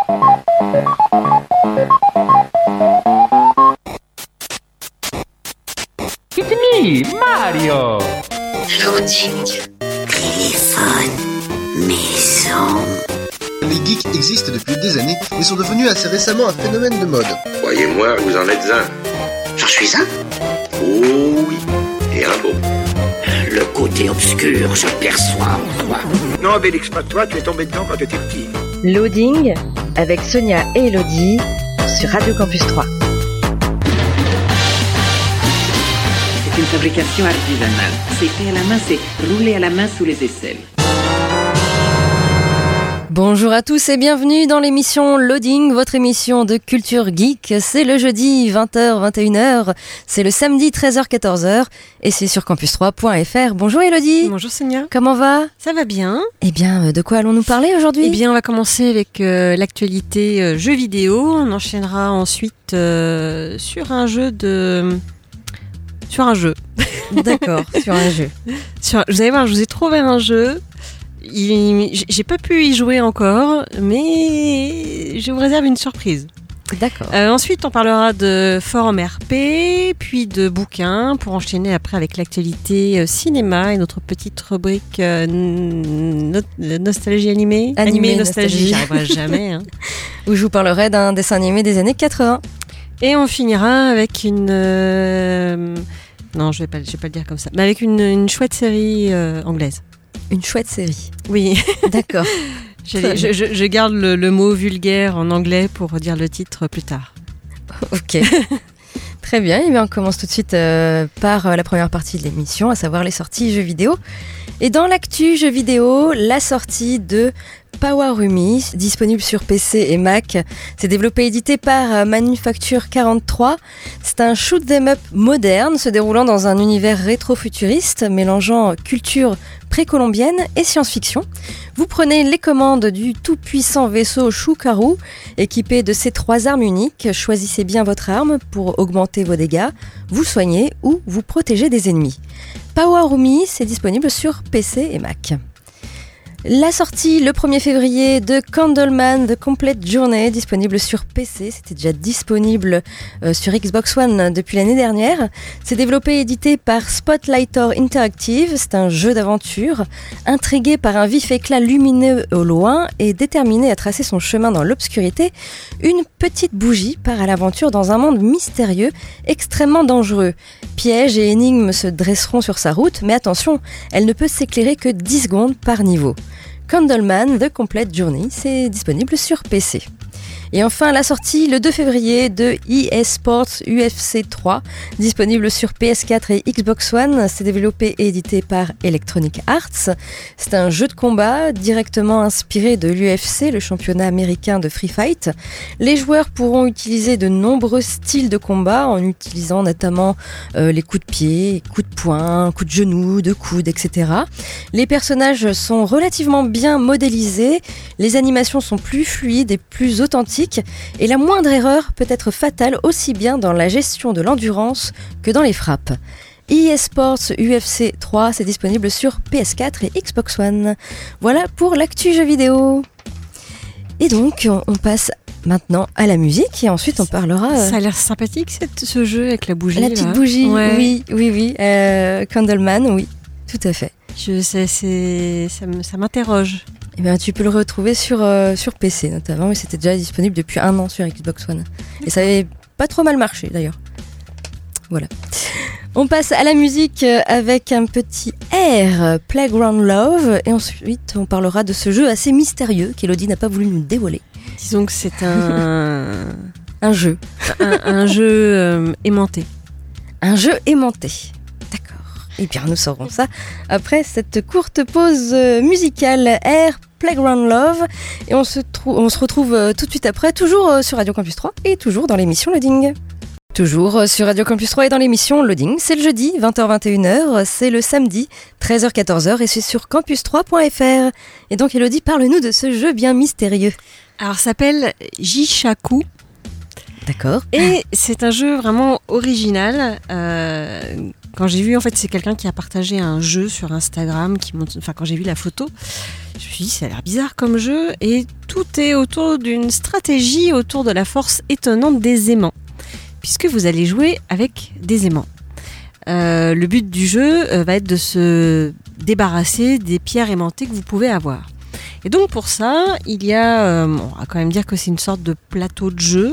It's me, Mario. Loading, téléphone, maison. Les geeks existent depuis des années et sont devenus assez récemment un phénomène de mode. Croyez-moi, vous en êtes un. J'en suis un. Oh oui, et un beau. Le côté obscur, je perçois en toi. Non, Bélix, pas toi, tu es tombé dedans quand tu étais petit. Loading avec Sonia et Elodie sur Radio Campus 3. C'est une fabrication artisanale. C'est fait à la main, c'est roulé à la main sous les aisselles. Bonjour à tous et bienvenue dans l'émission Loading, votre émission de culture geek. C'est le jeudi 20h-21h, c'est le samedi 13h-14h et c'est sur campus3.fr. Bonjour Elodie. Bonjour Sonia. Comment va ? Ça va bien. Eh bien, de quoi allons-nous parler aujourd'hui ? Eh bien, on va commencer avec l'actualité jeux vidéo. On enchaînera ensuite sur un jeu. D'accord, sur un jeu. Vous allez voir, je vous ai trouvé un jeu. J'ai pas pu y jouer encore, mais je vous réserve une surprise. D'accord. Ensuite, on parlera de forum RP, puis de bouquins, pour enchaîner après avec l'actualité cinéma et notre petite rubrique nostalgie animée. Animé nostalgie, j'y arriverai jamais. Hein. Où je vous parlerai d'un dessin animé des années 80. Et on finira avec une... Non, je vais pas le dire comme ça, mais avec une chouette série anglaise. Une chouette série. Oui. D'accord. Je garde le mot vulgaire en anglais pour dire le titre plus tard. Ok. Très bien. Et bien, on commence tout de suite par la première partie de l'émission, à savoir les sorties jeux vidéo. Et dans l'actu jeux vidéo, la sortie de Powerumi, disponible sur PC et Mac. C'est développé et édité par Manufacture 43. C'est un shoot 'em up moderne, se déroulant dans un univers rétro-futuriste, mélangeant culture précolombienne et science-fiction. Vous prenez les commandes du tout-puissant vaisseau Shukaru, équipé de ses 3 armes uniques. Choisissez bien votre arme pour augmenter vos dégâts, vous soigner ou vous protéger des ennemis. Powerumi, c'est disponible sur PC et Mac. La sortie le 1er février de Candleman The Complete Journey, disponible sur PC. C'était déjà disponible sur Xbox One depuis l'année dernière. C'est développé et édité par Spotlighter Interactive. C'est un jeu d'aventure. Intrigué par un vif éclat lumineux au loin et déterminé à tracer son chemin dans l'obscurité, une petite bougie part à l'aventure dans un monde mystérieux, extrêmement dangereux. Pièges et énigmes se dresseront sur sa route, mais attention, elle ne peut s'éclairer que 10 secondes par niveau. Candleman The Complete Journey, c'est disponible sur PC. Et enfin, la sortie le 2 février de EA Sports UFC 3, disponible sur PS4 et Xbox One. C'est développé et édité par Electronic Arts. C'est un jeu de combat directement inspiré de l'UFC, le championnat américain de Free Fight. Les joueurs pourront utiliser de nombreux styles de combat en utilisant notamment les coups de pied, coups de poing, coups de genoux, de coude, etc. Les personnages sont relativement bien modélisés, les animations sont plus fluides et plus authentiques, et la moindre erreur peut être fatale aussi bien dans la gestion de l'endurance que dans les frappes. EA Sports UFC 3, c'est disponible sur PS4 et Xbox One. Voilà pour l'actu jeux vidéo. Et donc, on passe maintenant à la musique et ensuite on parlera... Ça a l'air sympathique ce jeu avec la bougie. La petite bougie, ouais. oui. Candleman, oui, tout à fait. Ça m'interroge. Eh bien, tu peux le retrouver sur PC notamment, mais c'était déjà disponible depuis 1 an sur Xbox One. Et ça avait pas trop mal marché d'ailleurs. Voilà. On passe à la musique avec un petit air, Playground Love, et ensuite on parlera de ce jeu assez mystérieux qu'Elodie n'a pas voulu nous dévoiler. Disons que c'est un jeu. un jeu aimanté. Un jeu aimanté. D'accord. Eh bien, nous saurons ça après cette courte pause musicale, air, Playground Love, et on se retrouve tout de suite après, toujours sur Radio Campus 3 et toujours dans l'émission Loading. Toujours sur Radio Campus 3 et dans l'émission Loading, c'est le jeudi 20h-21h, c'est le samedi 13h-14h et c'est sur campus3.fr. Et donc Elodie, parle-nous de ce jeu bien mystérieux. Alors ça s'appelle Jishaku. D'accord. Et c'est un jeu vraiment original. Quand j'ai vu, en fait, c'est quelqu'un qui a partagé un jeu sur Instagram, quand j'ai vu la photo, je me suis dit, ça a l'air bizarre comme jeu, et tout est autour d'une stratégie autour de la force étonnante des aimants, puisque vous allez jouer avec des aimants. Le but du jeu va être de se débarrasser des pierres aimantées que vous pouvez avoir. Et donc pour ça, il y a, on va quand même dire que c'est une sorte de plateau de jeu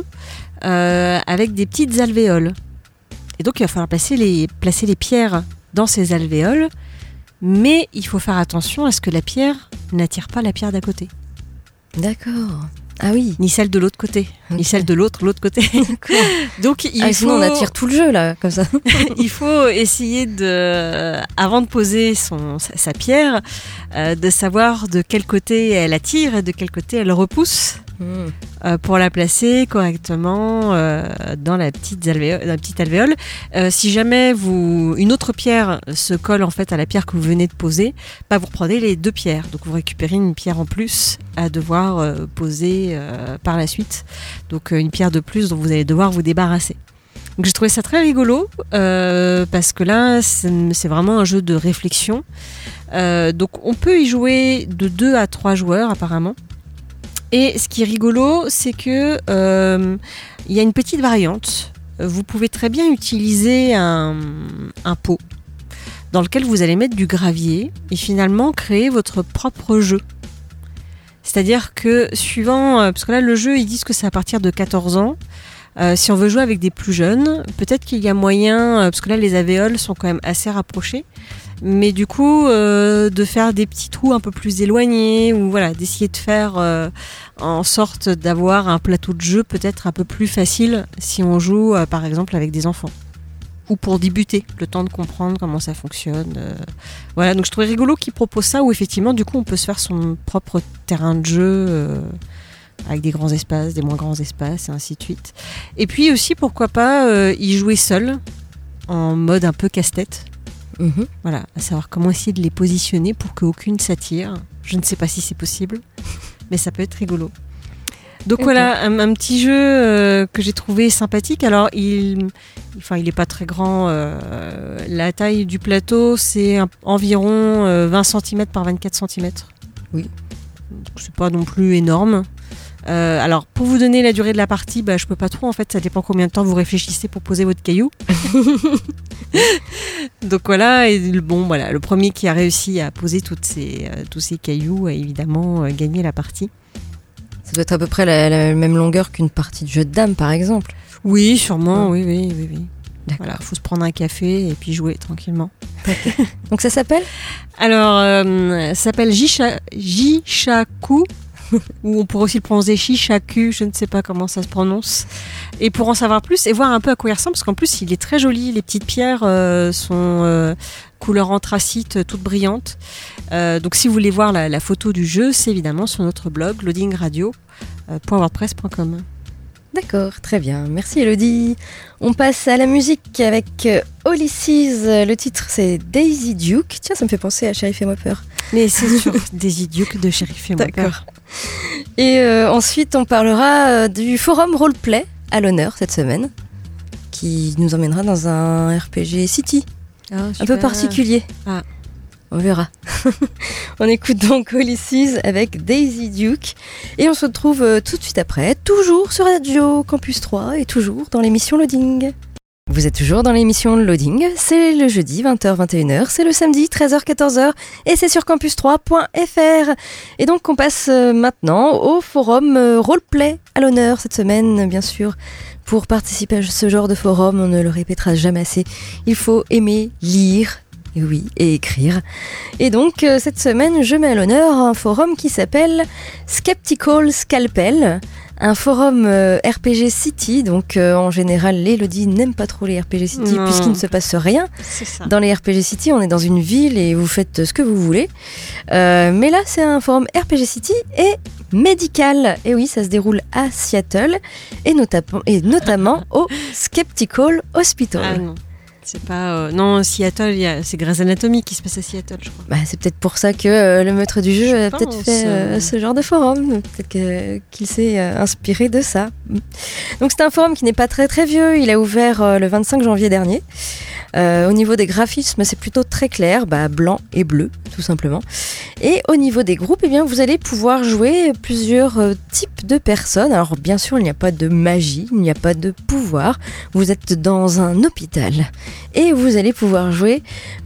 avec des petites alvéoles. Et donc il va falloir placer les pierres dans ces alvéoles, mais il faut faire attention à ce que la pierre n'attire pas la pierre d'à côté. D'accord. Ah oui. Ni celle de l'autre côté, ni celle de l'autre côté. Donc sinon on attire tout le jeu là, comme ça. Il faut essayer avant de poser sa pierre, de savoir de quel côté elle attire et de quel côté elle repousse. Pour la placer correctement dans la petite alvéole. Si jamais une autre pierre se colle en fait à la pierre que vous venez de poser, vous reprenez les deux pierres. Donc vous récupérez une pierre en plus à devoir poser par la suite. Donc une pierre de plus dont vous allez devoir vous débarrasser. Donc j'ai trouvé ça très rigolo parce que là c'est vraiment un jeu de réflexion. Donc on peut y jouer de 2 à 3 joueurs apparemment. Et ce qui est rigolo, c'est que il y a une petite variante. Vous pouvez très bien utiliser un pot dans lequel vous allez mettre du gravier et finalement créer votre propre jeu. C'est-à-dire que suivant, parce que là le jeu ils disent que c'est à partir de 14 ans. Si on veut jouer avec des plus jeunes, peut-être qu'il y a moyen, parce que là les alvéoles sont quand même assez rapprochées, mais du coup de faire des petits trous un peu plus éloignés, ou voilà, d'essayer de faire en sorte d'avoir un plateau de jeu peut-être un peu plus facile si on joue par exemple avec des enfants. Ou pour débuter, le temps de comprendre comment ça fonctionne. Voilà, donc je trouvais rigolo qu'ils proposent ça, où effectivement du coup on peut se faire son propre terrain de jeu avec des grands espaces, des moins grands espaces, et ainsi de suite. Et puis aussi, pourquoi pas y jouer seul, en mode un peu casse-tête. Voilà, à savoir comment essayer de les positionner pour qu'aucune s'attire. Je ne sais pas si c'est possible, mais ça peut être rigolo. Donc voilà, un petit jeu que j'ai trouvé sympathique. Alors, il est pas très grand. La taille du plateau, c'est environ 20 cm par 24 cm. Oui. Donc, c'est pas non plus énorme. Alors, pour vous donner la durée de la partie, je peux pas trop. En fait, ça dépend combien de temps vous réfléchissez pour poser votre caillou. Donc voilà, et le premier qui a réussi à poser tous ces cailloux a évidemment gagné la partie. Ça doit être à peu près la même longueur qu'une partie de jeu de dames, par exemple. Oui, sûrement, oui. Voilà, faut se prendre un café et puis jouer tranquillement. Donc ça s'appelle ? Alors, ça s'appelle Jishaku. Ou on pourrait aussi le prononcer Shishaku, je ne sais pas comment ça se prononce. Et pour en savoir plus et voir un peu à quoi il ressemble, parce qu'en plus il est très joli, les petites pierres sont couleur anthracite, toutes brillantes. Donc si vous voulez voir la photo du jeu, c'est évidemment sur notre blog loadingradio.wordpress.com. D'accord, très bien. Merci Elodie. On passe à la musique avec Ulysses. Le titre c'est Daisy Duke. Tiens, ça me fait penser à Sheriff et moi peur. Mais c'est sur Daisy Duke de Sheriff et moi peur. D'accord. Et ensuite, on parlera du forum roleplay à l'honneur cette semaine, qui nous emmènera dans un RPG City, un peu particulier. On verra. On écoute donc Ulysses avec Daisy Duke et on se retrouve tout de suite après, toujours sur Radio Campus 3 et toujours dans l'émission Loading. Vous êtes toujours dans l'émission Loading, c'est le jeudi 20h-21h, c'est le samedi 13h-14h et c'est sur campus3.fr. Et donc on passe maintenant au forum roleplay à l'honneur cette semaine, bien sûr. Pour participer à ce genre de forum, on ne le répétera jamais assez, il faut aimer lire. Et écrire. Et donc, cette semaine, je mets à l'honneur un forum qui s'appelle Skeptical Scalpel, un forum RPG City. Donc, en général, Elodie n'aime pas trop les RPG City puisqu'il ne se passe rien. C'est ça. Dans les RPG City, on est dans une ville et vous faites ce que vous voulez. Mais là, c'est un forum RPG City et médical. Et oui, ça se déroule à Seattle et notamment au Skeptical Hospital. Ah non. C'est pas... non, Seattle, c'est Grey's Anatomy qui se passe à Seattle, je crois. Bah, c'est peut-être pour ça que le maître du jeu a peut-être pense, fait ce genre de forum. Peut-être qu'il s'est inspiré de ça. Donc c'est un forum qui n'est pas très très vieux. Il a ouvert le 25 janvier dernier. Au niveau des graphismes, c'est plutôt très clair, blanc et bleu, tout simplement. Et au niveau des groupes, eh bien, vous allez pouvoir jouer plusieurs types de personnes. Alors bien sûr, il n'y a pas de magie, il n'y a pas de pouvoir. Vous êtes dans un hôpital et vous allez pouvoir jouer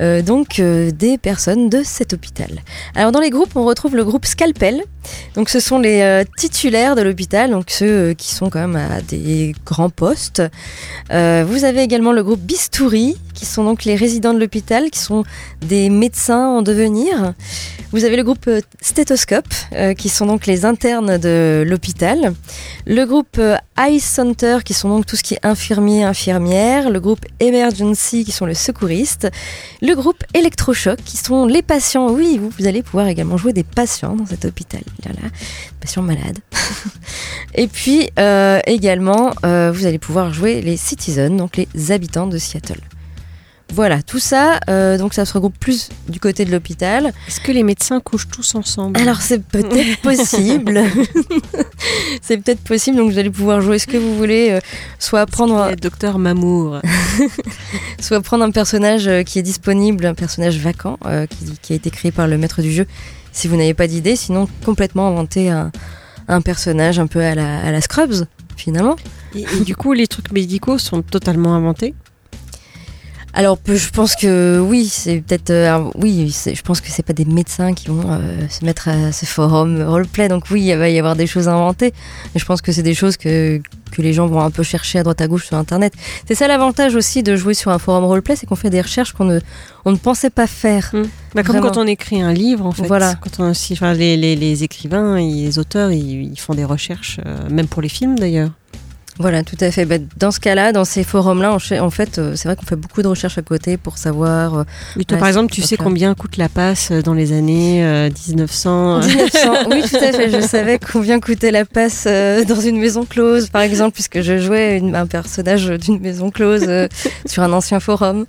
des personnes de cet hôpital. Alors dans les groupes, on retrouve le groupe Scalpel. Donc ce sont les titulaires de l'hôpital, donc ceux qui sont quand même à des grands postes. Vous avez également le groupe Bistouri, qui sont donc les résidents de l'hôpital, qui sont des médecins en devenir. Vous avez le groupe Stéthoscope, qui sont donc les internes de l'hôpital. Le groupe Eye Center, qui sont donc tout ce qui est infirmiers, infirmières. Le groupe Emergency, qui sont les secouristes. Le groupe Electrochoc, qui sont les patients. Oui, vous allez pouvoir également jouer des patients dans cet hôpital. Là, patients malades. Et puis, également, vous allez pouvoir jouer les Citizens, donc les habitants de Seattle. Voilà, tout ça, donc ça se regroupe plus du côté de l'hôpital. Est-ce que les médecins couchent tous ensemble ? Alors c'est peut-être possible. C'est peut-être possible, donc vous allez pouvoir jouer ce que vous voulez, soit prendre... Docteur Mamour. Soit prendre un personnage qui est disponible, un personnage vacant, qui a été créé par le maître du jeu, si vous n'avez pas d'idée, sinon complètement inventer un personnage un peu à la Scrubs, finalement. Et du coup, les trucs médicaux sont totalement inventés ? Alors, je pense que oui, c'est peut-être... je pense que c'est pas des médecins qui vont se mettre à ce forum roleplay. Donc oui, il va y avoir des choses inventées. Mais je pense que c'est des choses que les gens vont un peu chercher à droite à gauche sur Internet. C'est ça l'avantage aussi de jouer sur un forum roleplay, c'est qu'on fait des recherches qu'on ne pensait pas faire. Comme quand on écrit un livre, en fait. Voilà. Quand les écrivains et les auteurs, ils font des recherches, même pour les films d'ailleurs. Voilà, tout à fait. Dans ce cas-là, dans ces forums-là, en fait, c'est vrai qu'on fait beaucoup de recherches à côté pour savoir... Oui, toi, par exemple, tu sais combien coûte la passe dans les années 1900 Oui, tout à fait. Je savais combien coûtait la passe dans une maison close, par exemple, puisque je jouais un personnage d'une maison close sur un ancien forum.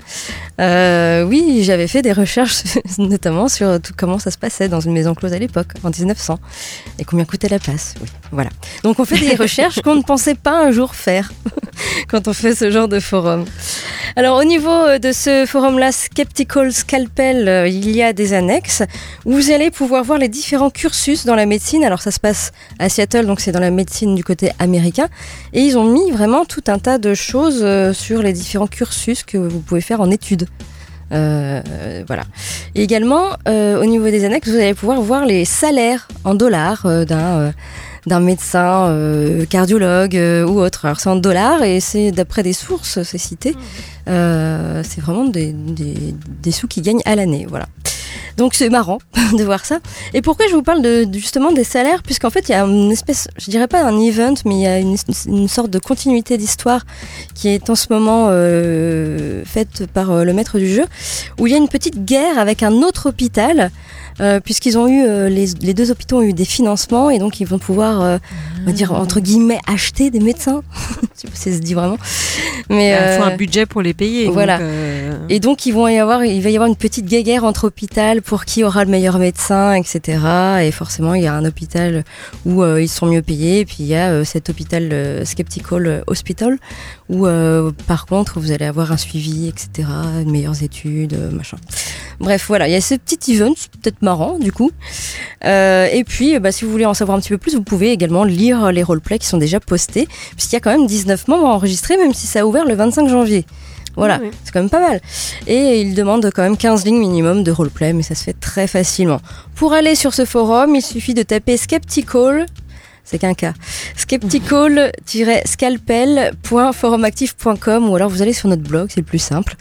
Oui, j'avais fait des recherches, notamment sur comment ça se passait dans une maison close à l'époque, en 1900, et combien coûtait la passe. Oui, voilà. Donc, on fait des recherches qu'on ne pensait pas un jour faire quand on fait ce genre de forum. Alors au niveau de ce forum-là, Skeptical Scalpel, il y a des annexes où vous allez pouvoir voir les différents cursus dans la médecine. Alors ça se passe à Seattle, donc c'est dans la médecine du côté américain, et ils ont mis vraiment tout un tas de choses sur les différents cursus que vous pouvez faire en études. Voilà. Et également, au niveau des annexes, vous allez pouvoir voir les salaires en dollars d'un médecin cardiologue ou autre. Alors c'est en dollars et c'est d'après des sources, c'est cité. C'est vraiment des sous qu'ils gagnent à l'année, voilà. Donc c'est marrant de voir ça. Et pourquoi je vous parle justement des salaires ? Puisqu'en fait il y a une espèce, je dirais pas un event, mais il y a une sorte de continuité d'histoire qui est en ce moment faite par le maître du jeu, où il y a une petite guerre avec un autre hôpital. Puisqu'ils ont eu les deux hôpitaux ont eu des financements et donc ils vont pouvoir on va dire entre guillemets acheter des médecins. Je sais pas si ça se dit vraiment, mais il faut un budget pour les payer. Voilà. Donc, Et donc il va y avoir une petite guerre entre hôpitaux pour qui aura le meilleur médecin, etc. Et forcément il y a un hôpital où ils sont mieux payés, et puis il y a cet hôpital Skeptical Hospital où par contre vous allez avoir un suivi, etc. De meilleures études, machin. Bref, voilà, il y a ce petit event, c'est peut-être marrant du coup. Et puis, si vous voulez en savoir un petit peu plus, vous pouvez également lire les roleplays qui sont déjà postés, puisqu'il y a quand même 19 membres enregistrés, même si ça a ouvert le 25 janvier. Voilà, oui. C'est quand même pas mal. Et il demande quand même 15 lignes minimum de roleplay, mais ça se fait très facilement. Pour aller sur ce forum, il suffit de taper Skeptical... C'est qu'un cas. Skeptical-scalpel.forumactif.com ou alors vous allez sur notre blog, c'est le plus simple.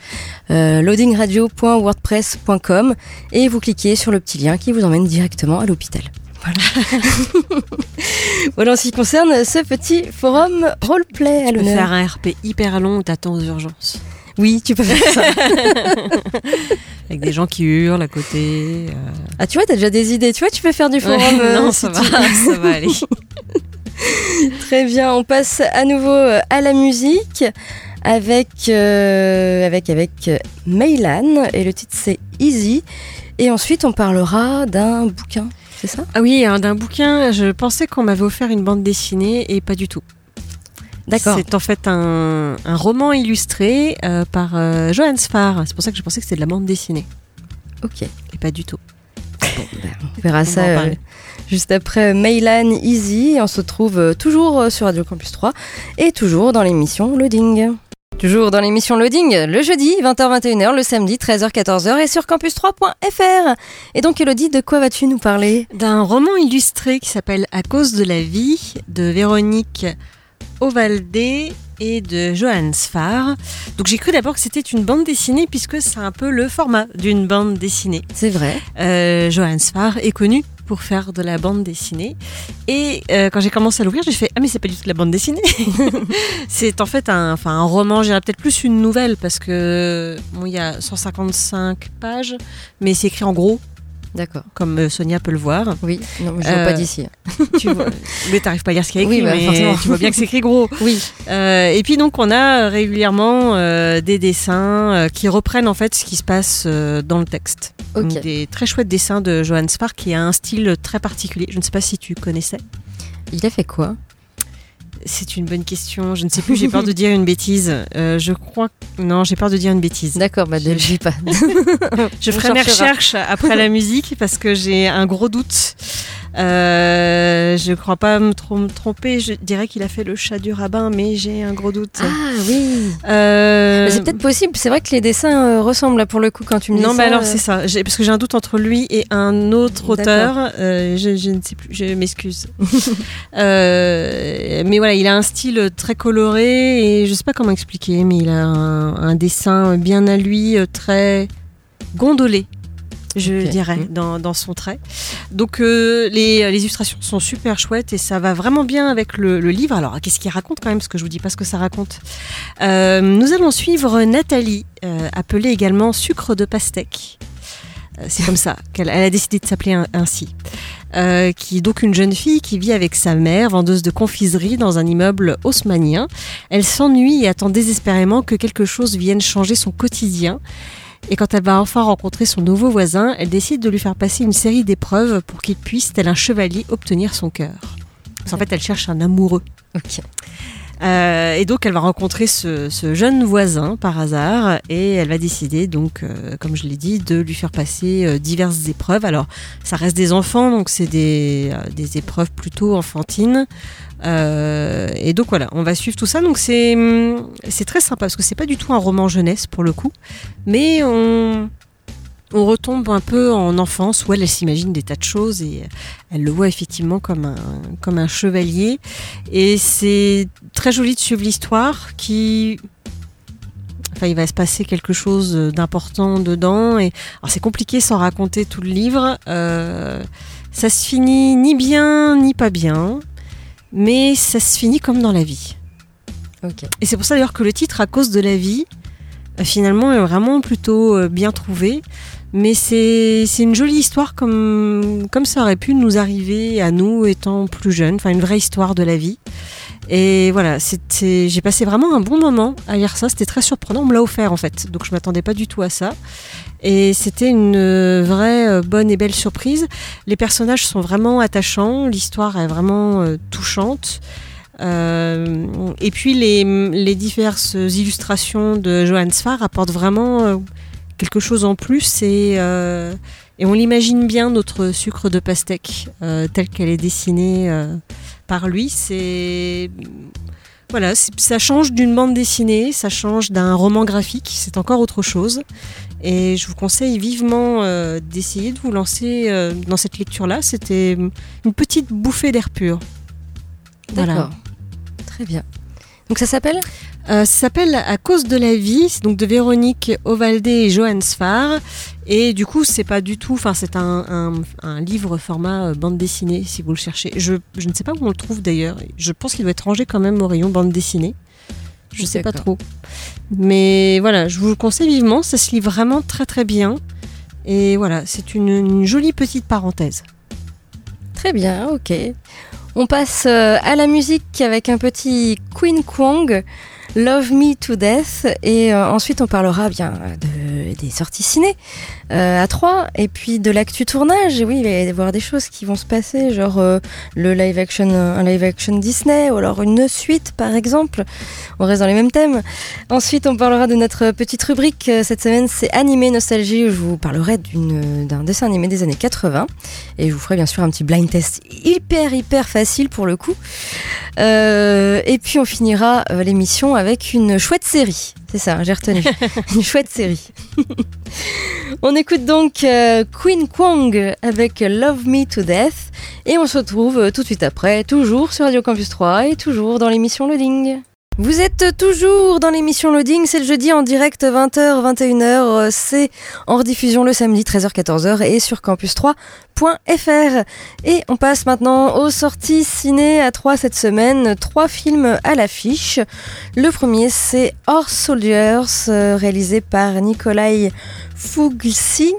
loadingradio.wordpress.com et vous cliquez sur le petit lien qui vous emmène directement à l'hôpital. Voilà. Voilà en ce qui concerne ce petit forum roleplay à l'honneur. Tu peux faire un RP hyper long où t'attends aux urgences. Oui, tu peux faire ça. Avec des gens qui hurlent à côté. Ah, tu vois, t'as déjà des idées. Tu vois, tu peux faire du forum. Non, ça va aller. Très bien, on passe à nouveau à la musique avec Meylan, et le titre c'est Easy. Et ensuite on parlera d'un bouquin, c'est ça ? Ah oui, d'un bouquin, je pensais qu'on m'avait offert une bande dessinée et pas du tout. D'accord. C'est en fait un roman illustré par Johannes Farr. C'est pour ça que je pensais que c'était de la bande dessinée. Ok. Et pas du tout. Bon, on verra ça juste après Meylan Easy. On se retrouve toujours sur Radio Campus 3 et toujours dans l'émission Loading. Toujours dans l'émission Loading, le jeudi 20h-21h, le samedi 13h-14h et sur campus3.fr. Et donc Elodie, de quoi vas-tu nous parler ? D'un roman illustré qui s'appelle À cause de la vie de Véronique Ovaldé et de Johannes Farr. Donc j'ai cru d'abord que c'était une bande dessinée puisque c'est un peu le format d'une bande dessinée. C'est vrai. Johannes Farr est connu pour faire de la bande dessinée. Et quand j'ai commencé à l'ouvrir, j'ai fait « Ah mais c'est pas du tout de la bande dessinée !» C'est en fait un roman, j'irais peut-être plus une nouvelle parce que bon, il y a 155 pages, mais c'est écrit en gros. D'accord. Comme Sonia peut le voir. Oui, non, je ne vois pas d'ici. Tu vois, mais t'arrives pas à lire ce qu'il y a écrit, oui, bah, mais forcément. tu vois bien que c'est écrit gros. Oui. Et puis donc on a régulièrement des dessins qui reprennent en fait ce qui se passe dans le texte. Okay. Donc, des très chouettes dessins de Johannes Farr qui a un style très particulier. Je ne sais pas si tu connaissais. Il a fait quoi ? C'est une bonne question. Je ne sais plus, j'ai peur de dire une bêtise. Je crois que... Non, j'ai peur de dire une bêtise. D'accord, bah ne le dis pas. Je ferai mes recherches après la musique parce que j'ai un gros doute. Je ne crois pas me tromper. Je dirais qu'il a fait le chat du rabbin, mais j'ai un gros doute. Ah oui. C'est peut-être possible. C'est vrai que les dessins ressemblent là pour le coup quand tu me dis ça. Non, mais alors c'est ça. Parce que j'ai un doute entre lui et un autre auteur. Je ne sais plus. Je m'excuse. Mais voilà, il a un style très coloré et je ne sais pas comment expliquer, mais il a un dessin bien à lui, très gondolé. Je dirais, dans son trait. Donc les illustrations sont super chouettes et ça va vraiment bien avec le livre. Alors qu'est-ce qu'il raconte quand même, parce que je vous dis pas ce que ça raconte. Nous allons suivre Nathalie, appelée également Sucre de Pastèque. C'est comme ça qu'elle a décidé de s'appeler ainsi. Qui est donc une jeune fille qui vit avec sa mère, vendeuse de confiserie dans un immeuble haussmannien. Elle s'ennuie et attend désespérément que quelque chose vienne changer son quotidien. Et quand elle va enfin rencontrer son nouveau voisin, elle décide de lui faire passer une série d'épreuves pour qu'il puisse, tel un chevalier, obtenir son cœur. Parce qu'en fait, elle cherche un amoureux. Ok. Et donc, elle va rencontrer ce jeune voisin par hasard et elle va décider, donc, comme je l'ai dit, de lui faire passer diverses épreuves. Alors, ça reste des enfants, donc c'est des épreuves plutôt enfantines. Et donc voilà, on va suivre tout ça. Donc c'est très sympa parce que c'est pas du tout un roman jeunesse pour le coup, mais on retombe un peu en enfance où elle s'imagine des tas de choses et elle le voit effectivement comme un chevalier. Et c'est très joli de suivre l'histoire il va se passer quelque chose d'important dedans. Et alors c'est compliqué sans raconter tout le livre. Ça se finit ni bien ni pas bien. Mais ça se finit comme dans la vie. Okay. Et c'est pour ça d'ailleurs que le titre, À cause de la vie, finalement est vraiment plutôt bien trouvé. Mais c'est une jolie histoire comme ça aurait pu nous arriver à nous étant plus jeunes. Enfin, une vraie histoire de la vie. Et voilà, j'ai passé vraiment un bon moment à lire ça. C'était très surprenant. On me l'a offert en fait. Donc je ne m'attendais pas du tout à ça. Et c'était une vraie bonne et belle surprise. Les personnages sont vraiment attachants. L'histoire est vraiment touchante. Et puis les diverses illustrations de Johannes Farr apportent vraiment quelque chose en plus. Et on l'imagine bien, notre Sucre de Pastèque, telle qu'elle est dessinée par lui. Voilà, ça change d'une bande dessinée, ça change d'un roman graphique, c'est encore autre chose. Et je vous conseille vivement d'essayer de vous lancer dans cette lecture-là. C'était une petite bouffée d'air pur. D'accord, voilà. Très bien. Donc ça s'appelle Ça s'appelle À cause de la vie, c'est donc de Véronique Ovaldé et Johannes Farr. Et du coup, c'est pas du tout. Enfin, c'est un livre format bande dessinée, si vous le cherchez. Je ne sais pas où on le trouve d'ailleurs. Je pense qu'il doit être rangé quand même au rayon bande dessinée. Je sais pas trop. Mais voilà, je vous le conseille vivement. Ça se lit vraiment très très bien. Et voilà, c'est une jolie petite parenthèse. Très bien, ok. On passe à la musique avec un petit Queen Kwong Love Me to Death. Et ensuite, on parlera bien des sorties ciné à 3 et puis de l'actu tournage. Et oui, il va y avoir des choses qui vont se passer, genre un live action Disney ou alors une suite par exemple. On reste dans les mêmes thèmes. Ensuite, on parlera de notre petite rubrique cette semaine, c'est Animé Nostalgie, où je vous parlerai d'un dessin animé des années 80 et je vous ferai bien sûr un petit blind test hyper facile pour le coup. Et puis on finira l'émission avec une chouette série. C'est ça, j'ai retenu. Une chouette série. On écoute donc Queen Kwong avec Love Me to Death et on se retrouve tout de suite après, toujours sur Radio Campus 3 et toujours dans l'émission Loading. Vous êtes toujours dans l'émission Loading, c'est le jeudi en direct 20h, 21h, c'est en rediffusion le samedi 13h, 14h et sur campus3.fr. Et on passe maintenant aux sorties ciné à 3 cette semaine, 3 films à l'affiche. Le premier c'est Horse Soldiers, réalisé par Nikolai Fuglsig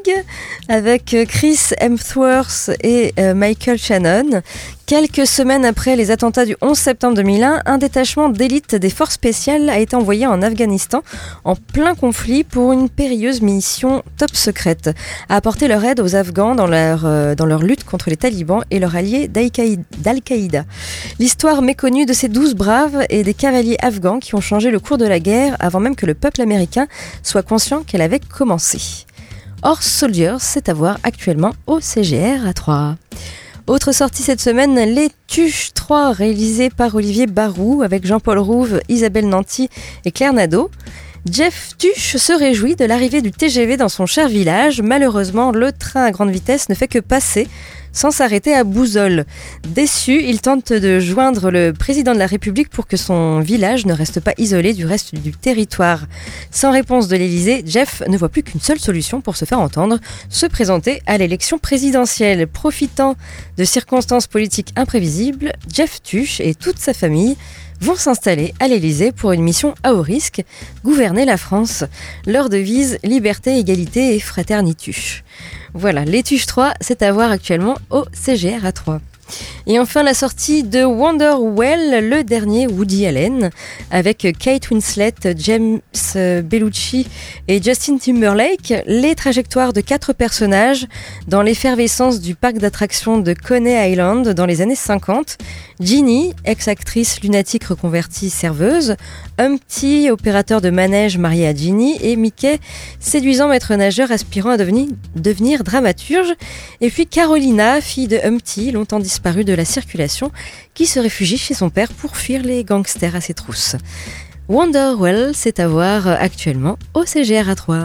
avec Chris Hemsworth et Michael Shannon. Quelques semaines après les attentats du 11 septembre 2001, un détachement d'élite des forces spéciales a été envoyé en Afghanistan en plein conflit pour une périlleuse mission top secrète, à apporter leur aide aux Afghans dans leur lutte contre les talibans et leurs alliés d'Al-Qaïda. L'histoire méconnue de ces 12 braves et des cavaliers afghans qui ont changé le cours de la guerre avant même que le peuple américain soit conscient qu'elle avait commencé. Horse Soldiers, c'est à voir actuellement au CGR à 3. Autre sortie cette semaine, Les Tuches 3, réalisé par Olivier Barou avec Jean-Paul Rouve, Isabelle Nanty et Claire Nadeau. Jeff Tuche se réjouit de l'arrivée du TGV dans son cher village. Malheureusement, le train à grande vitesse ne fait que passer sans s'arrêter à Bouzolles. Déçu, il tente de joindre le président de la République pour que son village ne reste pas isolé du reste du territoire. Sans réponse de l'Élysée, Jeff ne voit plus qu'une seule solution pour se faire entendre, se présenter à l'élection présidentielle. Profitant de circonstances politiques imprévisibles, Jeff Tuche et toute sa famille vont s'installer à l'Élysée pour une mission à haut risque, gouverner la France. Leur devise, liberté, égalité et fraternitus. Voilà, Les Tuches 3, c'est à voir actuellement au CGR à 3. Et enfin la sortie de Wonderwell, le dernier Woody Allen, avec Kate Winslet, James Belushi et Justin Timberlake, les trajectoires de 4 personnages dans l'effervescence du parc d'attractions de Coney Island dans les années 50. Ginny, ex-actrice lunatique reconvertie serveuse, Humpty, opérateur de manège marié à Ginny, et Mickey, séduisant maître nageur aspirant à devenir dramaturge, et puis Carolina, fille de Humpty, longtemps disparue de la circulation, qui se réfugie chez son père pour fuir les gangsters à ses trousses. Wonderwell, c'est à voir actuellement au CGR à 3.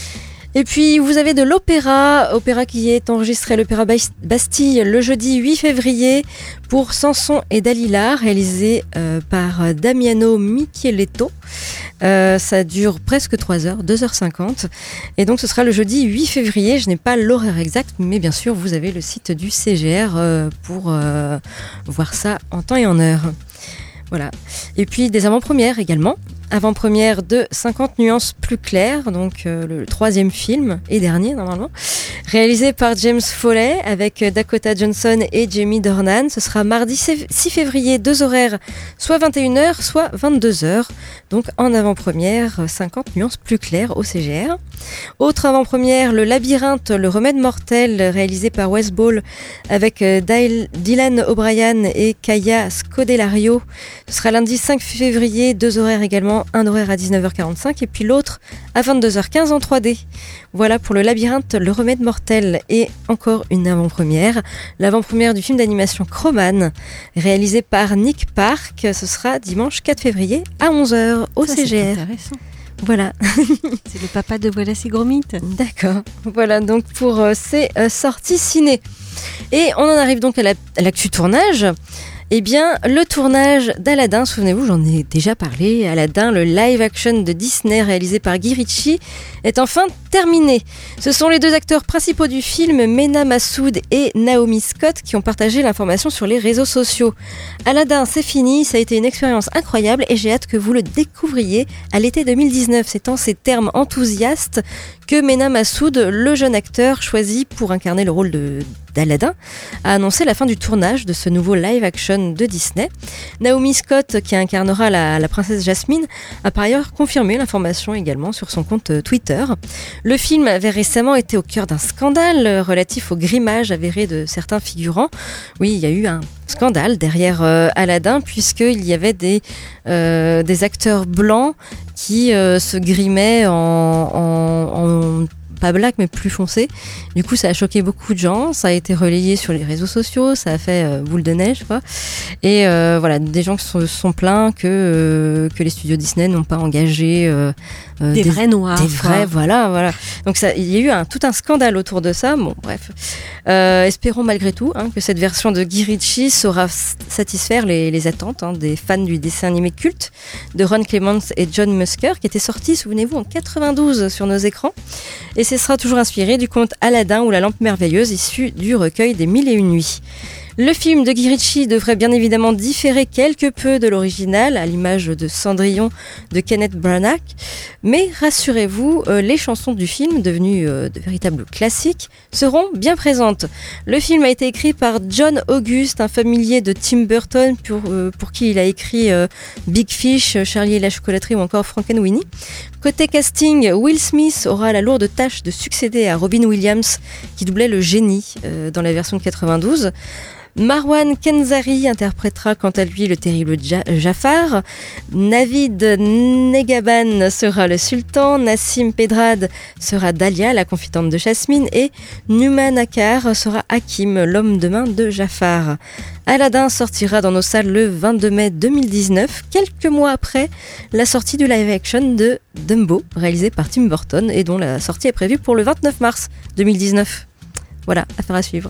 Et puis vous avez de l'opéra qui est enregistré à l'Opéra Bastille le jeudi 8 février pour Samson et Dalila, réalisé par Damiano Micheletto. Ça dure presque 3 heures, 2h50. Et donc ce sera le jeudi 8 février, je n'ai pas l'horaire exact, mais bien sûr vous avez le site du CGR pour voir ça en temps et en heure. Voilà. Et puis des avant-premières également. Avant-première de 50 nuances plus claires, donc le 3e film et dernier normalement, réalisé par James Foley avec Dakota Johnson et Jamie Dornan. Ce sera mardi 6 février, 2 horaires, soit 21h, soit 22h. Donc en avant-première, 50 nuances plus claires au CGR. Autre avant-première, Le Labyrinthe, le remède mortel, réalisé par Wes Ball avec Dylan O'Brien et Kaya Scodelario. Ce sera lundi 5 février, 2 horaires également, un horaire à 19h45 et puis l'autre à 22h15 en 3D. Voilà pour Le Labyrinthe, le remède mortel. Et encore une avant-première, l'avant-première du film d'animation Croman, réalisé par Nick Park. Ce sera dimanche 4 février à 11h au CGR. C'est intéressant. Voilà. C'est le papa de Voilà c'est gros mythe. D'accord. Voilà donc pour ces sorties ciné. Et on en arrive donc à l'actu tournage. Eh bien, le tournage d'Aladin, souvenez-vous, j'en ai déjà parlé, Aladin, le live action de Disney réalisé par Guy Ritchie, est enfin terminé. Ce sont les 2 acteurs principaux du film, Mena Massoud et Naomi Scott, qui ont partagé l'information sur les réseaux sociaux. Aladin, c'est fini, ça a été une expérience incroyable et j'ai hâte que vous le découvriez à l'été 2019. C'est en ces termes enthousiastes que Mena Massoud, le jeune acteur choisi pour incarner le rôle d'Aladin, a annoncé la fin du tournage de ce nouveau live-action de Disney. Naomi Scott, qui incarnera la princesse Jasmine, a par ailleurs confirmé l'information également sur son compte Twitter. Le film avait récemment été au cœur d'un scandale relatif au grimage avéré de certains figurants. Oui, il y a eu un scandale derrière Aladin, puisqu'il y avait des acteurs blancs qui se grimaient en pas black mais plus foncé. Du coup, ça a choqué beaucoup de gens, ça a été relayé sur les réseaux sociaux, ça a fait boule de neige, quoi. Et voilà, des gens qui se sont plaints que les studios Disney n'ont pas engagé des vrais noirs. Des vrais, voilà. Donc il y a eu tout un scandale autour de ça. Bon, bref. Espérons malgré tout que cette version de Guy Ritchie saura satisfaire les attentes des fans du dessin animé culte de Ron Clements et John Musker, qui était sorti, souvenez-vous, en 92 sur nos écrans. Et ce sera toujours inspiré du conte Aladin ou la lampe merveilleuse, issu du recueil des Mille et une nuits. Le film de Guy Ritchie devrait bien évidemment différer quelque peu de l'original, à l'image de Cendrillon de Kenneth Branagh. Mais rassurez-vous, les chansons du film, devenues de véritables classiques, seront bien présentes. Le film a été écrit par John August, un familier de Tim Burton, pour qui il a écrit Big Fish, Charlie et la chocolaterie ou encore Frankenweenie. Côté casting, Will Smith aura la lourde tâche de succéder à Robin Williams, qui doublait le génie dans la version de 92. Marwan Kenzari interprétera quant à lui le terrible Jafar. Navid Negaban sera le sultan. Nassim Pedrad sera Dahlia, la confidente de Jasmine. Et Numan Akar sera Hakim, l'homme de main de Jafar. Aladin sortira dans nos salles le 22 mai 2019, quelques mois après la sortie du live-action de Dumbo, réalisé par Tim Burton et dont la sortie est prévue pour le 29 mars 2019. Voilà, affaire à suivre.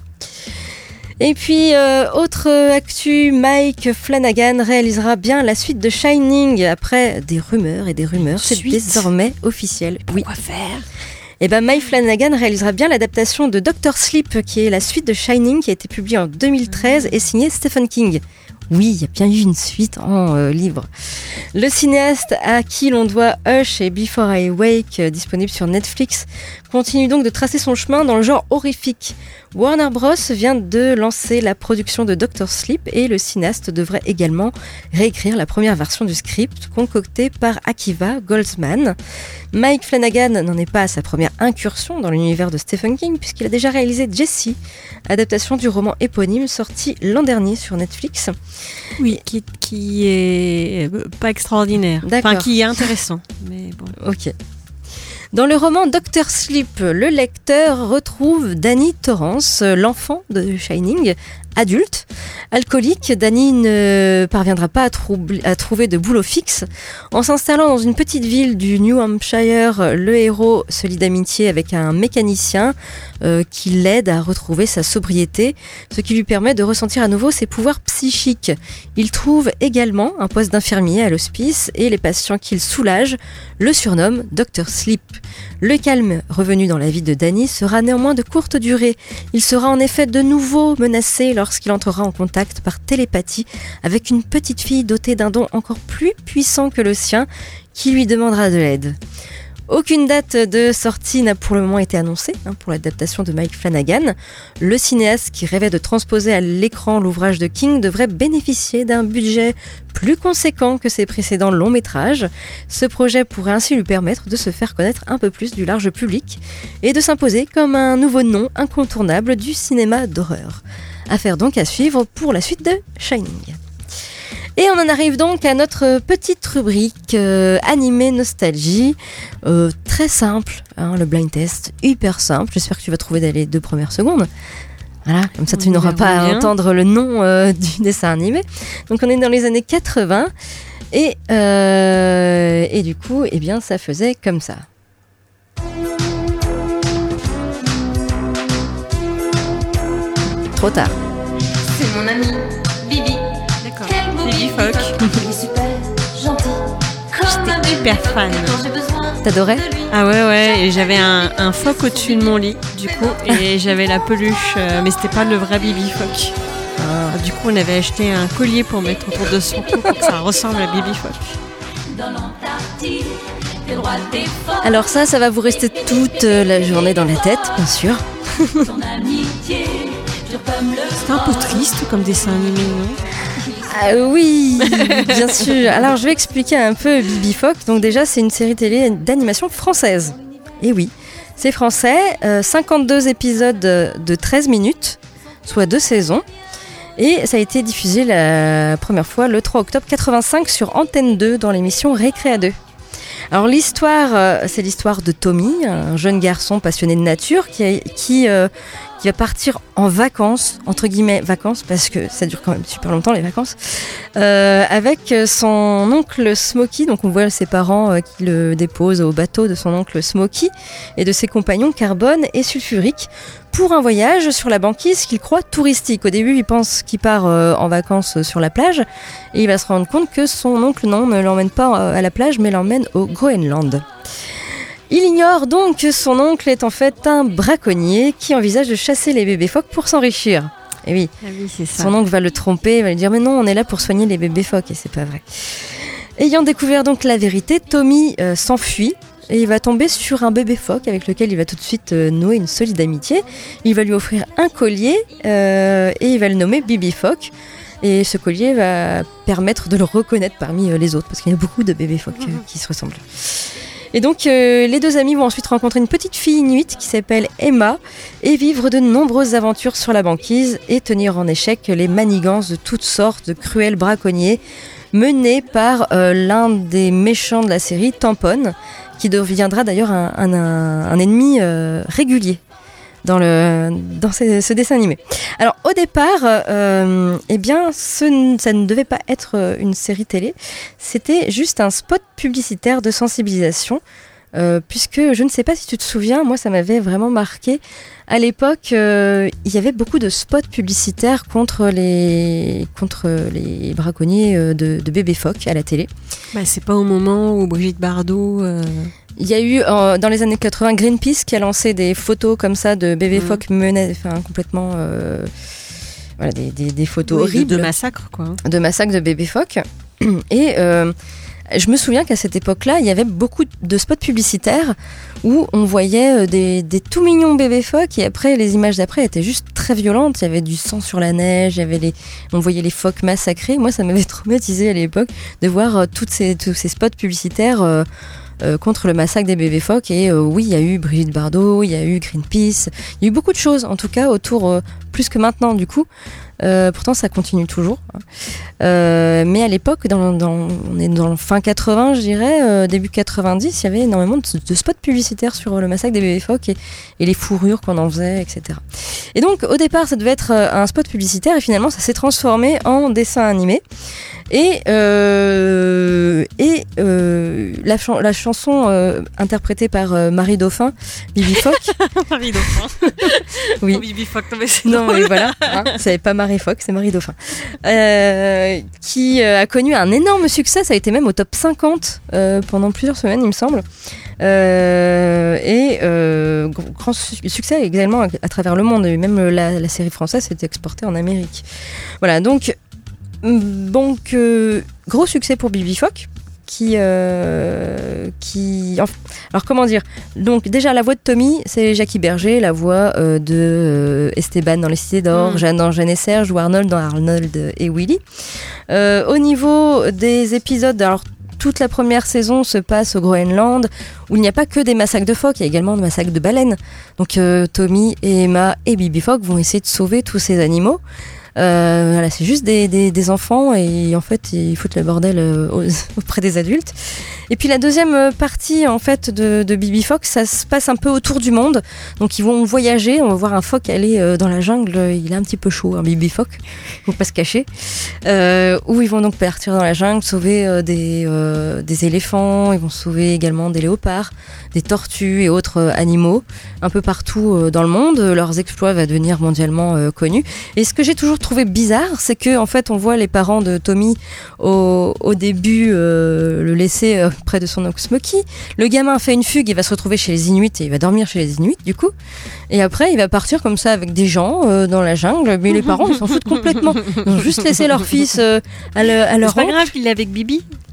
Et puis, autre actu, Mike Flanagan réalisera bien la suite de Shining après des rumeurs. C'est désormais officiel. Pourquoi faire ? Et Mike Flanagan réalisera bien l'adaptation de Dr. Sleep, qui est la suite de Shining, qui a été publiée en 2013 et signée Stephen King. Oui, il y a bien eu une suite en livre. Le cinéaste à qui l'on doit Hush et Before I Wake, disponible sur Netflix, continue donc de tracer son chemin dans le genre horrifique. Warner Bros vient de lancer la production de Dr. Sleep et le cinéaste devrait également réécrire la première version du script concocté par Akiva Goldsman. Mike Flanagan n'en est pas à sa première incursion dans l'univers de Stephen King puisqu'il a déjà réalisé Jessie, adaptation du roman éponyme sorti l'an dernier sur Netflix. Oui, qui est pas extraordinaire. D'accord. Enfin, qui est intéressant. Mais bon. Ok. Dans le roman Dr. Sleep, le lecteur retrouve Danny Torrance, l'enfant de Shining, adulte. Alcoolique, Danny ne parviendra pas à trouver de boulot fixe. En s'installant dans une petite ville du New Hampshire, le héros se lie d'amitié avec un mécanicien qui l'aide à retrouver sa sobriété, ce qui lui permet de ressentir à nouveau ses pouvoirs psychiques. Il trouve également un poste d'infirmier à l'hospice et les patients qu'il soulage le surnomment Dr. Sleep. Le calme revenu dans la vie de Danny sera néanmoins de courte durée. Il sera en effet de nouveau menacé lorsqu'il entrera en contact par télépathie avec une petite fille dotée d'un don encore plus puissant que le sien qui lui demandera de l'aide. Aucune date de sortie n'a pour le moment été annoncée pour l'adaptation de Mike Flanagan. Le cinéaste qui rêvait de transposer à l'écran l'ouvrage de King devrait bénéficier d'un budget plus conséquent que ses précédents longs métrages. Ce projet pourrait ainsi lui permettre de se faire connaître un peu plus du large public et de s'imposer comme un nouveau nom incontournable du cinéma d'horreur. Affaire donc à suivre pour la suite de Shining. Et on en arrive donc à notre petite rubrique animé nostalgie, très simple, le blind test, hyper simple. J'espère que tu vas trouver dès les 2 premières secondes. Voilà, comme ça tu n'auras pas à entendre le nom du dessin animé. Donc on est dans les années 80 et du coup, eh bien, ça faisait comme ça. Trop tard. C'est mon ami Bibi. D'accord. Bibi Fock. Il est super gentil. J'étais hyper fan. T'adorais ? Ah ouais, et j'avais un phoque au-dessus de mon lit, du coup, et j'avais la peluche, mais c'était pas le vrai Bibi Fock. Du coup, on avait acheté un collier pour mettre autour de son cou pour que ça ressemble à Bibi Fock. Alors ça va vous rester toute la journée dans la tête, bien sûr. C'est un peu triste comme dessin animé, non ? Oui, bien sûr. Alors, je vais expliquer un peu Bibi Phoque. Donc déjà, c'est une série télé d'animation française. Et oui, c'est français. 52 épisodes de 13 minutes, soit 2 saisons. Et ça a été diffusé la première fois le 3 octobre 85 sur Antenne 2 dans l'émission Récréa 2. Alors l'histoire, c'est l'histoire de Tommy, un jeune garçon passionné de nature qui va partir en vacances, entre guillemets vacances, parce que ça dure quand même super longtemps les vacances, avec son oncle Smokey. Donc on voit ses parents qui le déposent au bateau de son oncle Smokey et de ses compagnons Carbone et Sulfurique pour un voyage sur la banquise qu'il croit touristique. Au début, il pense qu'il part en vacances sur la plage et il va se rendre compte que son oncle ne l'emmène pas à la plage mais l'emmène au Groenland. Il ignore donc que son oncle est en fait un braconnier qui envisage de chasser les bébés phoques pour s'enrichir. Et oui, c'est ça. Son oncle va le tromper, va lui dire « Mais non, on est là pour soigner les bébés phoques » et c'est pas vrai. Ayant découvert donc la vérité, Tommy s'enfuit et il va tomber sur un bébé phoque avec lequel il va tout de suite nouer une solide amitié. Il va lui offrir un collier et il va le nommer Bibi Phoque. Et ce collier va permettre de le reconnaître parmi les autres parce qu'il y a beaucoup de bébés phoques qui se ressemblent. Et donc les deux amis vont ensuite rencontrer une petite fille inuite qui s'appelle Emma et vivre de nombreuses aventures sur la banquise et tenir en échec les manigances de toutes sortes de cruels braconniers menés par l'un des méchants de la série, Tampon, qui deviendra d'ailleurs un ennemi régulier dans ce dessin animé. Alors au départ, ça ne devait pas être une série télé, c'était juste un spot publicitaire de sensibilisation, puisque je ne sais pas si tu te souviens, moi ça m'avait vraiment marqué. À l'époque, il y avait beaucoup de spots publicitaires contre les braconniers de bébés phoques à la télé. Bah, c'est pas au moment où Brigitte Bardot... Il y a eu dans les années 80 Greenpeace qui a lancé des photos comme ça de bébés phoques complètement des photos horribles de massacres quoi. De massacres de bébés phoques. Et je me souviens qu'à cette époque-là, il y avait beaucoup de spots publicitaires où on voyait des tout mignons bébés phoques et après les images d'après étaient juste très violentes. Il y avait du sang sur la neige, on voyait les phoques massacrés. Moi, ça m'avait traumatisé à l'époque de voir tous ces spots publicitaires contre le massacre des bébés phoques. Et oui, il y a eu Brigitte Bardot, il y a eu Greenpeace, il y a eu beaucoup de choses en tout cas autour, plus que maintenant du coup. Pourtant ça continue toujours, mais à l'époque on est dans fin 80 je dirais, début 90, il y avait énormément de spots publicitaires sur le massacre des bébés phoques et les fourrures qu'on en faisait, etc. Et donc au départ ça devait être un spot publicitaire et finalement ça s'est transformé en dessin animé. Et la chanson interprétée par Marie Dauphin, Bibi Phoque. Marie Dauphin. Oui. Oh, Bibi Phoque, non mais c'est non, drôle. mais voilà, c'est pas Marie Phoque, c'est Marie Dauphin. Qui a connu un énorme succès, ça a été même au top 50 pendant plusieurs semaines, il me semble. Grand succès également à travers le monde. Et même la série française s'est exportée en Amérique. Voilà, donc gros succès pour Bibi Phoque alors comment dire, donc déjà la voix de Tommy c'est Jackie Berger, la voix de Esteban dans Les Cités d'Or, Jeanne dans Jeanne et Serge ou Arnold dans Arnold et Willy. Au niveau des épisodes, alors toute la première saison se passe au Groenland où il n'y a pas que des massacres de phoques, il y a également des massacres de baleines. Donc Tommy et Emma et Bibi Phoque vont essayer de sauver tous ces animaux. Voilà, c'est juste des enfants et en fait ils foutent le bordel auprès des adultes. Et puis la deuxième partie en fait de Bibi Phoque, ça se passe un peu autour du monde. Donc ils vont voyager, on va voir un phoque aller dans la jungle, il est un petit peu chaud, un Bibi Phoque, faut pas se cacher. Où ils vont donc partir dans la jungle, sauver des éléphants, ils vont sauver également des léopards, des tortues et autres animaux un peu partout dans le monde. Leurs exploits vont devenir mondialement connus. Et ce que j'ai toujours trouvé bizarre, c'est que en fait on voit les parents de Tommy au début le laisser près de son oncle Smokey. Le gamin fait une fugue, il va se retrouver chez les Inuits et il va dormir chez les Inuits du coup. Et après il va partir comme ça avec des gens dans la jungle, mais les parents ils s'en foutent complètement. Ils ont juste laissé leur fils à leur C'est pas oncle. grave qu'il est avec Bibi.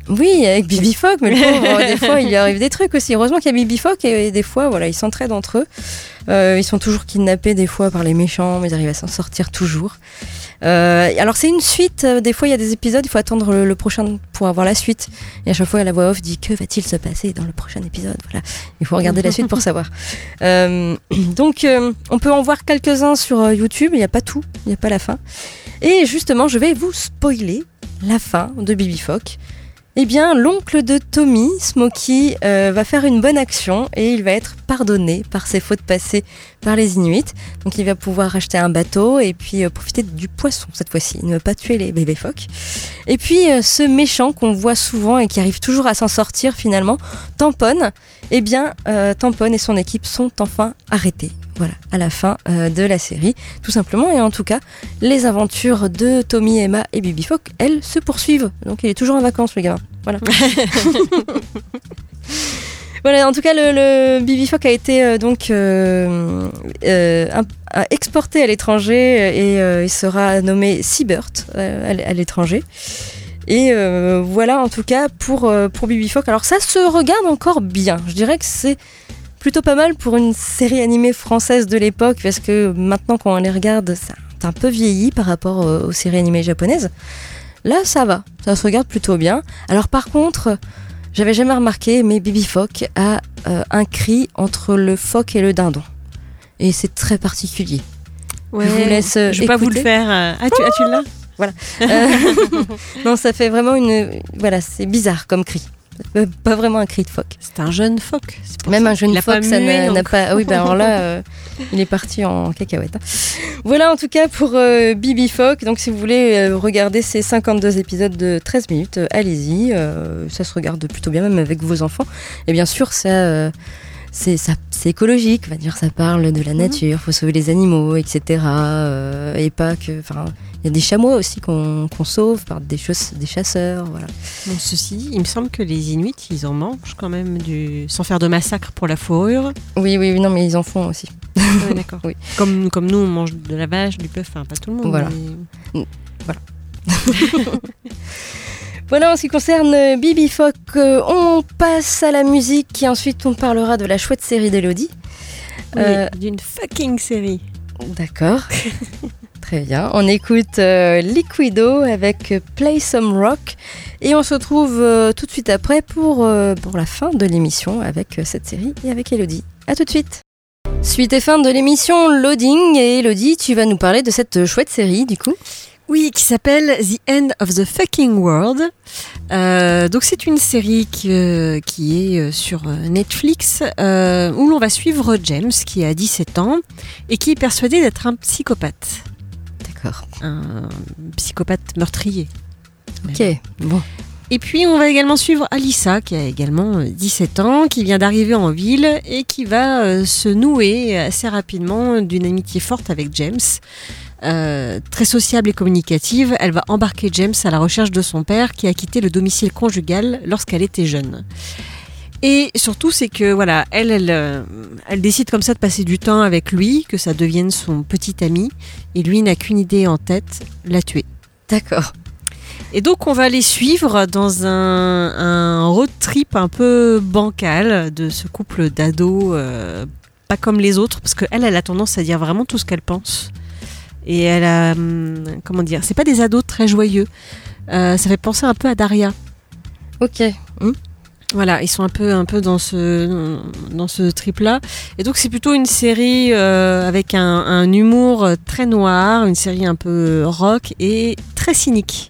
Oui, avec Bibi Phoque, mais le pauvre, des fois, il lui arrive des trucs aussi. Heureusement qu'il y a Bibi Phoque et des fois, voilà, ils s'entraident entre eux. Ils sont toujours kidnappés des fois par les méchants, mais ils arrivent à s'en sortir toujours. Alors c'est une suite, des fois il y a des épisodes, il faut attendre le prochain pour avoir la suite. Et à chaque fois la voix off dit que va-t-il se passer dans le prochain épisode. Voilà, il faut regarder la suite pour savoir. Donc on peut en voir quelques-uns sur YouTube, il n'y a pas tout, il n'y a pas la fin. Et justement je vais vous spoiler la fin de Bibi Phoque. Eh bien, l'oncle de Tommy, Smokey, va faire une bonne action et il va être pardonné par ses fautes passées par les Inuits. Donc il va pouvoir acheter un bateau et puis profiter du poisson cette fois-ci. Il ne va pas tuer les bébés phoques. Et puis ce méchant qu'on voit souvent et qui arrive toujours à s'en sortir finalement, Tampon, eh bien Tampon et son équipe sont enfin arrêtés. Voilà, à la fin de la série, tout simplement. Et en tout cas, les aventures de Tommy, Emma et Bibi Phoque, elles se poursuivent. Donc il est toujours en vacances, le gamin. Voilà. Voilà, en tout cas, le Bibi Phoque a été exporté à l'étranger et il sera nommé Seabird à l'étranger. Et voilà, en tout cas, pour Bibi Phoque. Alors ça se regarde encore bien. Je dirais que c'est plutôt pas mal pour une série animée française de l'époque, parce que maintenant quand on les regarde, ça a un peu vieilli par rapport aux séries animées japonaises. Là, ça va, ça se regarde plutôt bien. Alors par contre, j'avais jamais remarqué, mais Bibi Phoque a un cri entre le phoque et le dindon. Et c'est très particulier. Ouais, je vous laisse je vais écouter. pas vous le faire. Tu l'as ? Voilà. Non, ça fait vraiment voilà, c'est bizarre comme cri. Pas vraiment un cri de phoque. C'est un jeune phoque. Même un jeune phoque, ça n'a pas. Ah oui, ben alors là, il est parti en cacahuète. Voilà en tout cas pour Bibi Phoque. Donc si vous voulez regarder ces 52 épisodes de 13 minutes, allez-y. Ça se regarde plutôt bien, même avec vos enfants. Et bien sûr, c'est écologique. On va dire, ça parle de la nature, faut sauver les animaux, etc. Et pas que. Enfin, il y a des chamois aussi qu'on sauve par des chasseurs, voilà. Bon, ceci, il me semble que les Inuits, ils en mangent quand même sans faire de massacre pour la fourrure. Oui, non, mais ils en font aussi. Ouais, d'accord. Oui. Comme nous, on mange de la vache, du bœuf, enfin pas tout le monde. Voilà. Mais... Voilà. Voilà en ce qui concerne Bibi Phoque. On passe à la musique et ensuite on parlera de la chouette série d'Elodie. Oui, d'une fucking série. D'accord. Très bien. On écoute Liquido avec Play Some Rock et on se retrouve tout de suite après pour la fin de l'émission avec cette série et avec Elodie. À tout de suite. Suite et fin de l'émission Loading, et Elodie, tu vas nous parler de cette chouette série du coup. Oui, qui s'appelle The End of the Fucking World. Donc c'est une série qui est sur Netflix où l'on va suivre James qui a 17 ans et qui est persuadé d'être un psychopathe. D'accord. Un psychopathe meurtrier. Ok, bon. Et puis on va également suivre Alyssa qui a également 17 ans, qui vient d'arriver en ville et qui va se nouer assez rapidement d'une amitié forte avec James. Très sociable et communicative, elle va embarquer James à la recherche de son père qui a quitté le domicile conjugal lorsqu'elle était jeune. Et surtout, c'est que voilà, elle décide comme ça de passer du temps avec lui, que ça devienne son petit ami, et lui n'a qu'une idée en tête, la tuer. D'accord. Et donc on va les suivre dans un road trip un peu bancal de ce couple d'ados, pas comme les autres, parce qu'elle a tendance à dire vraiment tout ce qu'elle pense. Et elle a, comment dire, c'est pas des ados très joyeux. Ça fait penser un peu à Daria. Ok. Voilà, ils sont un peu dans ce trip-là. Et donc c'est plutôt une série avec un humour très noir, une série un peu rock et très cynique.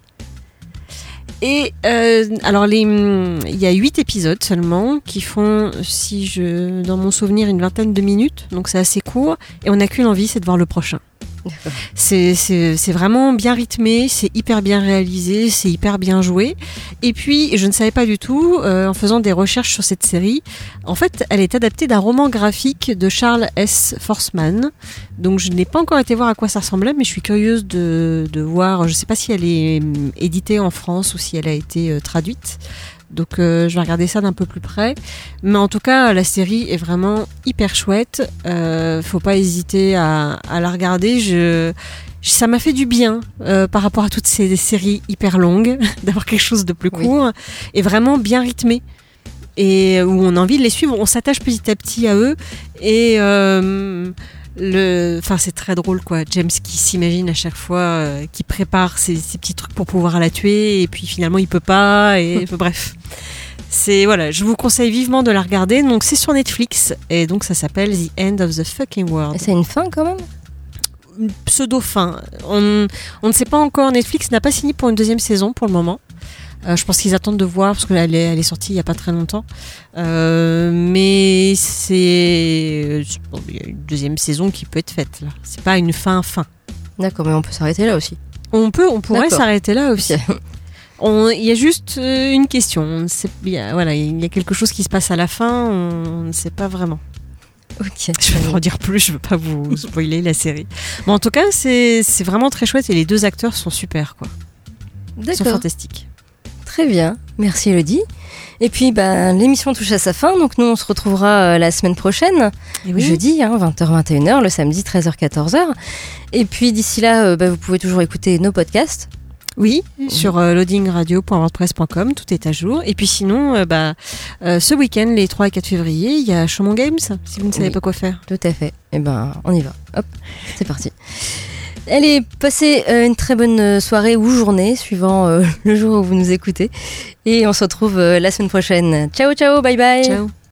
Et alors il y a 8 épisodes seulement qui font, dans mon souvenir, une vingtaine de minutes. Donc c'est assez court et on n'a qu'une envie, c'est de voir le prochain. C'est vraiment bien rythmé, c'est hyper bien réalisé, c'est hyper bien joué. Et puis, je ne savais pas du tout, en faisant des recherches sur cette série, en fait, elle est adaptée d'un roman graphique de Charles S. Forstmann. Donc, je n'ai pas encore été voir à quoi ça ressemblait, mais je suis curieuse de voir. Je ne sais pas si elle est éditée en France ou si elle a été traduite. Donc je vais regarder ça d'un peu plus près. Mais en tout cas, la série est vraiment hyper chouette. Faut pas hésiter à la regarder. Je ça m'a fait du bien par rapport à toutes ces séries hyper longues, d'avoir quelque chose de plus court et vraiment bien rythmé. Et où on a envie de les suivre, on s'attache petit à petit à eux. Et c'est très drôle, quoi. James qui s'imagine à chaque fois, qui prépare ses petits trucs pour pouvoir la tuer, et puis finalement il peut pas. Et bref. Je vous conseille vivement de la regarder. Donc c'est sur Netflix et donc ça s'appelle The End of the Fucking World. Et c'est une fin quand même ? Une pseudo-fin. On ne sait pas encore. Netflix n'a pas signé pour une deuxième saison pour le moment. Je pense qu'ils attendent de voir parce qu'elle est sortie il y a pas très longtemps. Mais il y a une deuxième saison qui peut être faite là. C'est pas une fin. D'accord, mais on peut s'arrêter là aussi. On pourrait s'arrêter là aussi. Il y a juste une question. Il y a quelque chose qui se passe à la fin. On ne sait pas vraiment. Ok. Je vais en dire plus. Je veux pas vous spoiler la série. Bon, en tout cas, c'est vraiment très chouette et les deux acteurs sont super, quoi. D'accord. Ils sont fantastiques. Très bien, merci Elodie. Et puis l'émission touche à sa fin, donc nous on se retrouvera la semaine prochaine, jeudi 20h 21h, le samedi 13h 14h. Et puis d'ici là, vous pouvez toujours écouter nos podcasts. Oui, sur loadingradio.wordpress.com, tout est à jour. Et puis sinon, ce week-end, les 3 et 4 février, il y a Chaumont Games, si vous ne savez pas quoi faire. Tout à fait. Et on y va. Hop, c'est parti. Allez, passez une très bonne soirée ou journée, suivant le jour où vous nous écoutez. Et on se retrouve la semaine prochaine. Ciao, ciao, bye bye. Ciao.